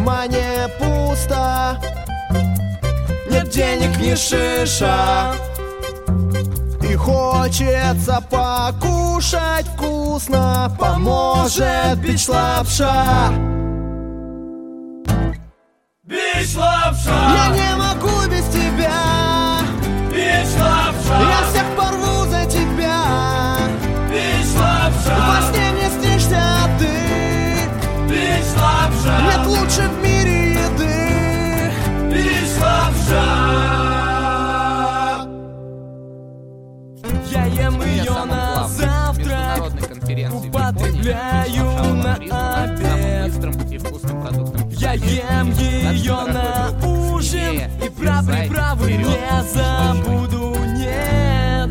кармане пусто, нет денег ни шиша, и хочется покушать вкусно. Поможет бич-лапша. Бич-лапша! Я не могу без тебя. Бич-лапша! Я всех порву за тебя. Бич-лапша! Во сне мне снишься ты. Бич-лапша! Нет лучше в мире еды. Бич-лапша! Я ем ее на завтрак, употребляю на обед. Я ем ее на ужин, и про приправы не забуду, нет.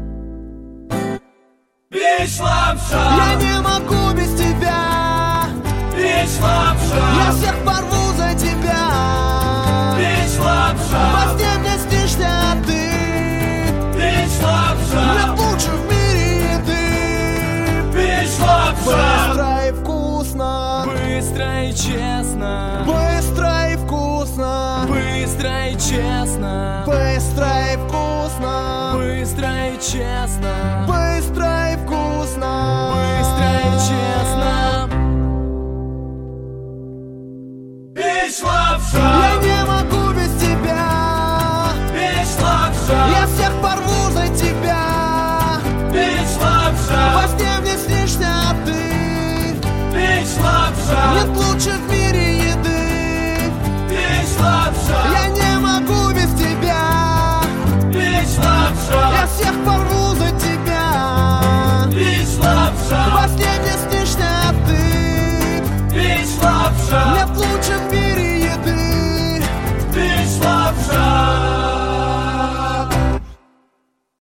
Бич-лапша! Я не могу без тебя. Бич-лапша! Я всех порву за тебя. Бич-лапша! Во сне мне снишься ты. Бич-лапша! Нет лучше в мире еды. Бич-лапша! Быстро и вкусно, Быстро и честно! быстро и вкусно, Быстро и честно! быстро и вкусно, Быстро и честно! быстро и вкусно, Быстро и честно! Бич-лапша! Я не могу без тебя. Бич-лапша! Я всех порву за тебя. Бич-лапша! Во сне мне снишься ты. Бич-лапша! Нет лучше в мире еды. Бич-лапша! Я не могу без тебя. Бич-лапша! Я всех порву за тебя. Бич-лапша! Во сне мне снишься ты. Бич-лапша! Нет